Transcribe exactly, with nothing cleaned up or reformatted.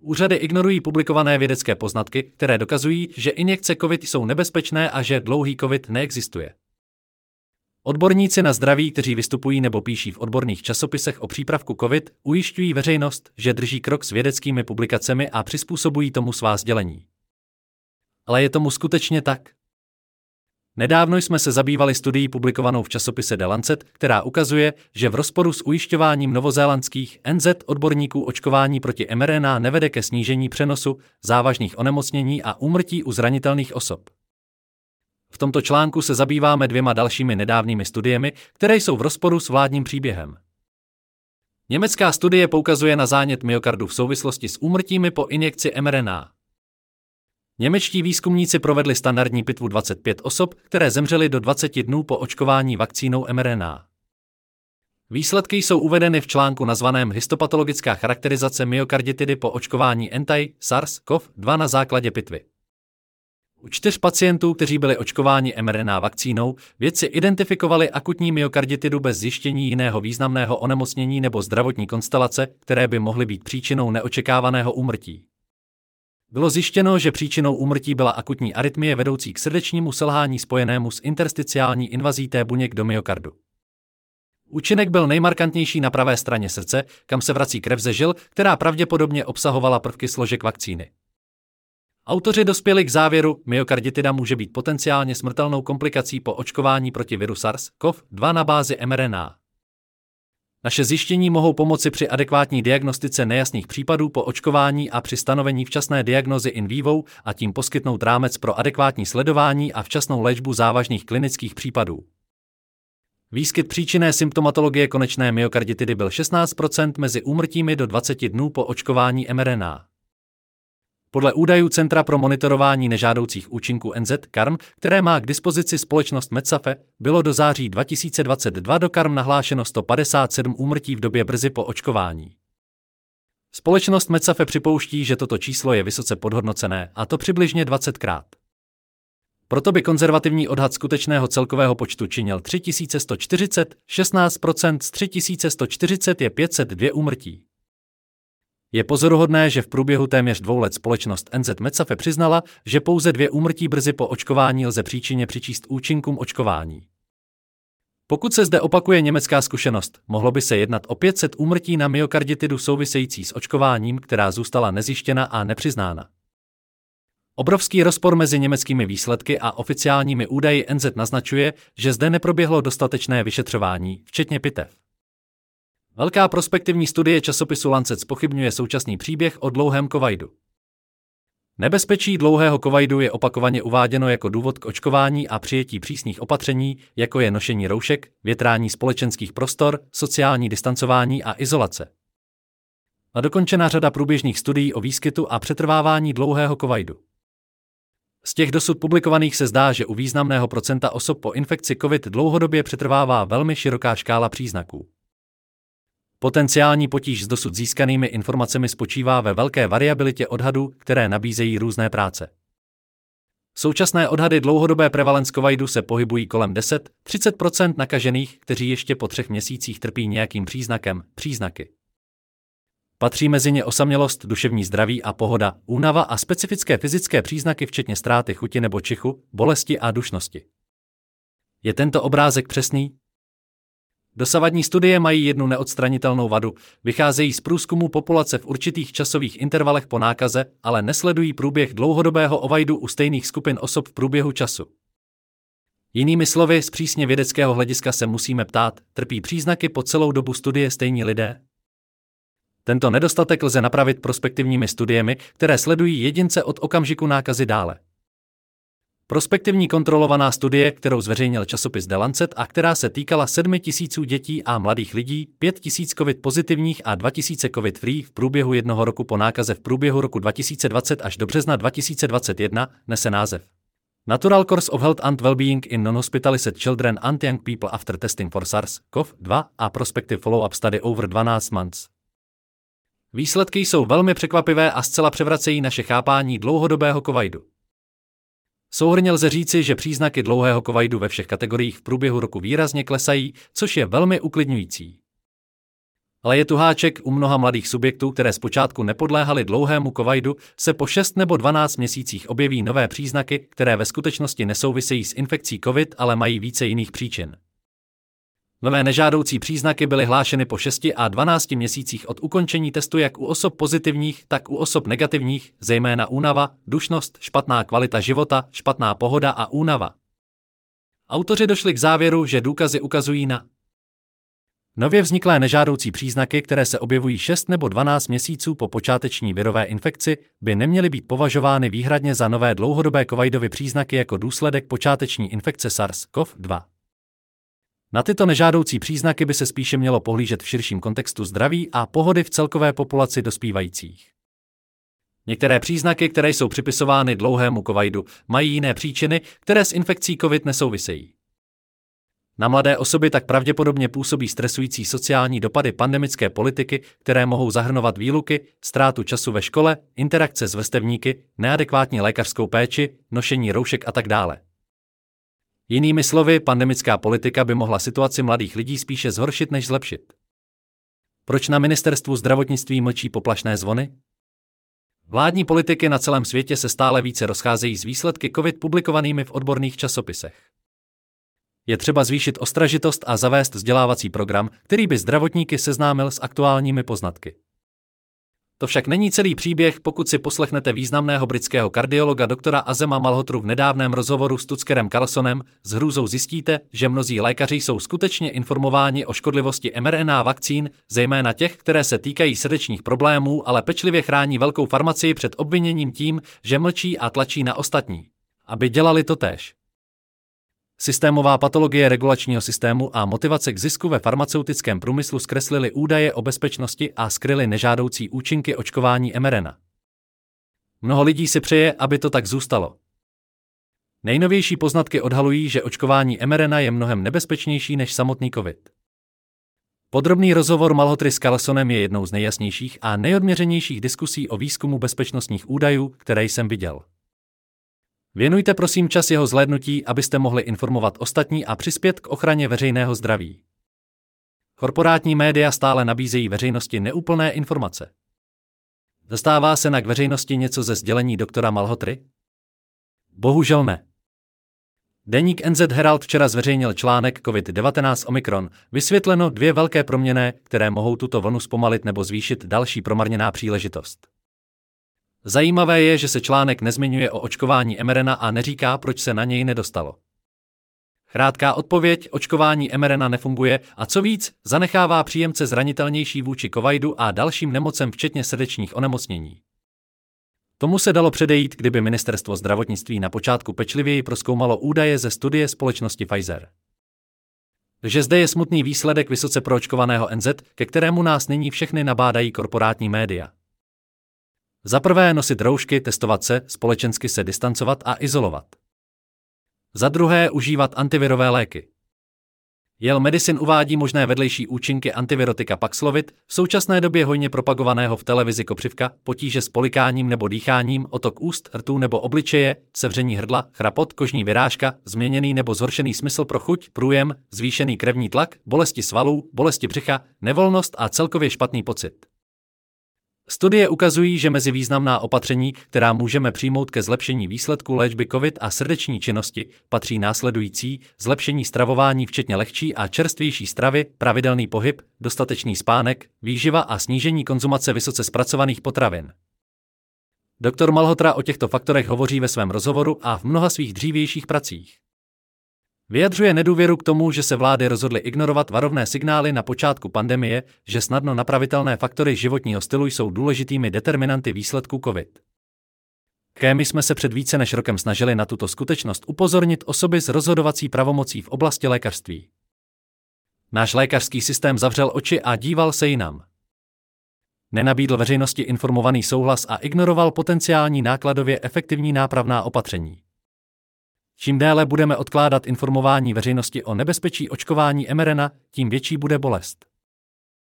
Úřady ignorují publikované vědecké poznatky, které dokazují, že injekce COVID jsou nebezpečné a že dlouhý COVID neexistuje. Odborníci na zdraví, kteří vystupují nebo píší v odborných časopisech o přípravku COVID, ujišťují veřejnost, že drží krok s vědeckými publikacemi a přizpůsobují tomu svá sdělení. Ale je tomu skutečně tak? Nedávno jsme se zabývali studií publikovanou v časopise The Lancet, která ukazuje, že v rozporu s ujišťováním novozélandských N Z odborníků očkování proti M R N A nevede ke snížení přenosu závažných onemocnění a úmrtí u zranitelných osob. V tomto článku se zabýváme dvěma dalšími nedávnými studiemi, které jsou v rozporu s vládním příběhem. Německá studie poukazuje na zánět myokardu v souvislosti s úmrtími po injekci M R N A. Němečtí výzkumníci provedli standardní pitvu dvacet pět osob, které zemřely do dvaceti dnů po očkování vakcínou M R N A. Výsledky jsou uvedeny v článku nazvaném Histopatologická charakterizace myokarditidy po očkování anti-SARS-C o V dva na základě pitvy. U čtyř pacientů, kteří byli očkováni M R N A vakcínou, vědci identifikovali akutní myokarditidu bez zjištění jiného významného onemocnění nebo zdravotní konstelace, které by mohly být příčinou neočekávaného úmrtí. Bylo zjištěno, že příčinou úmrtí byla akutní arytmie vedoucí k srdečnímu selhání spojenému s intersticiální invazí té buněk do myokardu. Účinek byl nejmarkantnější na pravé straně srdce, kam se vrací krev ze žil, která pravděpodobně obsahovala prvky složek vakcíny. Autoři dospěli k závěru, myokarditida může být potenciálně smrtelnou komplikací po očkování proti viru SARS-C o V dva na bázi M R N A. Naše zjištění mohou pomoci při adekvátní diagnostice nejasných případů po očkování a při stanovení včasné diagnózy in vivo a tím poskytnout rámec pro adekvátní sledování a včasnou léčbu závažných klinických případů. Výskyt příčinné symptomatologie konečné myokarditidy byl šestnáct procent mezi úmrtími do dvaceti dnů po očkování M R N A. Podle údajů Centra pro monitorování nežádoucích účinků N Z C A R M, které má k dispozici společnost Medsafe, bylo do září dva tisíce dvacet dva do C A R M nahlášeno sto padesát sedm úmrtí v době brzy po očkování. Společnost Medsafe připouští, že toto číslo je vysoce podhodnocené, a to přibližně dvacetkrát. Proto by konzervativní odhad skutečného celkového počtu činil tři tisíce sto čtyřicet, šestnáct procent z tři tisíce sto čtyřicet je pět set dva úmrtí. Je pozoruhodné, že v průběhu téměř dvou let společnost N Z Medsafe přiznala, že pouze dvě úmrtí brzy po očkování lze příčině přičíst účinkům očkování. Pokud se zde opakuje německá zkušenost, mohlo by se jednat o pět set úmrtí na myokarditidu související s očkováním, která zůstala nezjištěna a nepřiznána. Obrovský rozpor mezi německými výsledky a oficiálními údaji N Z naznačuje, že zde neproběhlo dostatečné vyšetřování, včetně pitev. Velká prospektivní studie časopisu Lancet zpochybňuje současný příběh o dlouhém covidu. Nebezpečí dlouhého covidu je opakovaně uváděno jako důvod k očkování a přijetí přísných opatření, jako je nošení roušek, větrání společenských prostor, sociální distancování a izolace. A dokončena řada průběžných studií o výskytu a přetrvávání dlouhého covidu. Z těch dosud publikovaných se zdá, že u významného procenta osob po infekci COVID dlouhodobě přetrvává velmi široká škála příznaků. Potenciální potíž s dosud získanými informacemi spočívá ve velké variabilitě odhadů, které nabízejí různé práce. Současné odhady dlouhodobé prevalence covidu se pohybují kolem deset až třicet procent nakažených, kteří ještě po třech měsících trpí nějakým příznakem, příznaky. Patří mezi ně osamělost, duševní zdraví a pohoda, únava a specifické fyzické příznaky včetně ztráty chuti nebo čichu, bolesti a dušnosti. Je tento obrázek přesný? Dosavadní studie mají jednu neodstranitelnou vadu, vycházejí z průzkumu populace v určitých časových intervalech po nákaze, ale nesledují průběh dlouhodobého covidu u stejných skupin osob v průběhu času. Jinými slovy, z přísně vědeckého hlediska se musíme ptát, trpí příznaky po celou dobu studie stejní lidé? Tento nedostatek lze napravit prospektivními studiemi, které sledují jedince od okamžiku nákazy dále. Prospektivní kontrolovaná studie, kterou zveřejnil časopis The Lancet a která se týkala sedmi tisíců dětí a mladých lidí, pět tisíc COVID pozitivních a dva tisíce COVID free v průběhu jednoho roku po nákaze v průběhu roku dva tisíce dvacet až do března dva tisíce dvacet jedna, nese název Natural Course of Health and Wellbeing in Non-Hospitalized Children and Young People After Testing for SARS-C o V dva a Prospective Follow-up Study over dvanáct months. Výsledky jsou velmi překvapivé a zcela převracejí naše chápání dlouhodobého covidu. Souhrnně lze říci, že příznaky dlouhého covidu ve všech kategoriích v průběhu roku výrazně klesají, což je velmi uklidňující. Ale je tu háček, u mnoha mladých subjektů, které zpočátku nepodléhaly dlouhému covidu, se po šest nebo dvanáct měsících objeví nové příznaky, které ve skutečnosti nesouvisejí s infekcí COVID, ale mají více jiných příčin. Nové nežádoucí příznaky byly hlášeny po šesti a dvanácti měsících od ukončení testu jak u osob pozitivních, tak u osob negativních, zejména únava, dušnost, špatná kvalita života, špatná pohoda a únava. Autoři došli k závěru, že důkazy ukazují na nově vzniklé nežádoucí příznaky, které se objevují šest nebo dvanáct měsíců po počáteční virové infekci, by neměly být považovány výhradně za nové dlouhodobé covidovy příznaky jako důsledek počáteční infekce SARS C o V dva. Na tyto nežádoucí příznaky by se spíše mělo pohlížet v širším kontextu zdraví a pohody v celkové populaci dospívajících. Některé příznaky, které jsou připisovány dlouhému covidu, mají jiné příčiny, které s infekcí COVID nesouvisejí. Na mladé osoby tak pravděpodobně působí stresující sociální dopady pandemické politiky, které mohou zahrnovat výluky, ztrátu času ve škole, interakce s vrstevníky, neadekvátní lékařskou péči, nošení roušek a tak dále. Jinými slovy, pandemická politika by mohla situaci mladých lidí spíše zhoršit než zlepšit. Proč na ministerstvu zdravotnictví mlčí poplašné zvony? Vládní politiky na celém světě se stále více rozcházejí s výsledky COVID publikovanými v odborných časopisech. Je třeba zvýšit ostražitost a zavést vzdělávací program, který by zdravotníky seznámil s aktuálními poznatky. To však není celý příběh, pokud si poslechnete významného britského kardiologa doktora Azema Malhotru v nedávném rozhovoru s Tuckerem Carlsonem, s hrůzou zjistíte, že mnozí lékaři jsou skutečně informováni o škodlivosti em er en á vakcín, zejména těch, které se týkají srdečních problémů, ale pečlivě chrání velkou farmacii před obviněním tím, že mlčí a tlačí na ostatní, aby dělali to též. Systémová patologie regulačního systému a motivace k zisku ve farmaceutickém průmyslu zkreslily údaje o bezpečnosti a skryly nežádoucí účinky očkování em er en á. Mnoho lidí si přeje, aby to tak zůstalo. Nejnovější poznatky odhalují, že očkování em er en á je mnohem nebezpečnější než samotný COVID. Podrobný rozhovor Malhotry s Carlsonem je jednou z nejjasnějších a nejodměřenějších diskusí o výzkumu bezpečnostních údajů, které jsem viděl. Věnujte prosím čas jeho zhlédnutí, abyste mohli informovat ostatní a přispět k ochraně veřejného zdraví. Korporátní média stále nabízejí veřejnosti neúplné informace. Dostává se na k veřejnosti něco ze sdělení doktora Malhotry? Bohužel ne. Deník N Z Herald včera zveřejnil článek COVID devatenáct Omikron, vysvětleno dvě velké proměny, které mohou tuto vlnu zpomalit nebo zvýšit další promarněná příležitost. Zajímavé je, že se článek nezmiňuje o očkování em er en á a neříká, proč se na něj nedostalo. Krátká odpověď, očkování em er en á nefunguje a co víc, zanechává příjemce zranitelnější vůči covidu a dalším nemocem včetně srdečních onemocnění. Tomu se dalo předejít, kdyby ministerstvo zdravotnictví na počátku pečlivěji prozkoumalo údaje ze studie společnosti Pfizer. Že zde je smutný výsledek vysoce proočkovaného N Z, ke kterému nás nyní všechny nabádají korporátní média. Za prvé nosit roušky, testovat se, společensky se distancovat a izolovat. Za druhé užívat antivirové léky. Yale Medicine uvádí možné vedlejší účinky antivirotika Paxlovid, v současné době hojně propagovaného v televizi kopřivka, potíže s polikáním nebo dýcháním, otok úst, rtů nebo obličeje, sevření hrdla, chrapot, kožní vyrážka, změněný nebo zhoršený smysl pro chuť, průjem, zvýšený krevní tlak, bolesti svalů, bolesti břicha, nevolnost a celkově špatný pocit. Studie ukazují, že mezi významná opatření, která můžeme přijmout ke zlepšení výsledku léčby COVID a srdeční činnosti, patří následující: zlepšení stravování včetně lehčí a čerstvější stravy, pravidelný pohyb, dostatečný spánek, výživa a snížení konzumace vysoce zpracovaných potravin. Doktor Malhotra o těchto faktorech hovoří ve svém rozhovoru a v mnoha svých dřívějších pracích. Vyjadřuje nedůvěru k tomu, že se vlády rozhodly ignorovat varovné signály na počátku pandemie, že snadno napravitelné faktory životního stylu jsou důležitými determinanty výsledků COVID. My jsme se před více než rokem snažili na tuto skutečnost upozornit osoby s rozhodovací pravomocí v oblasti lékařství. Náš lékařský systém zavřel oči a díval se jinam. Nenabídl veřejnosti informovaný souhlas a ignoroval potenciální nákladově efektivní nápravná opatření. Čím déle budeme odkládat informování veřejnosti o nebezpečí očkování em er en á, tím větší bude bolest.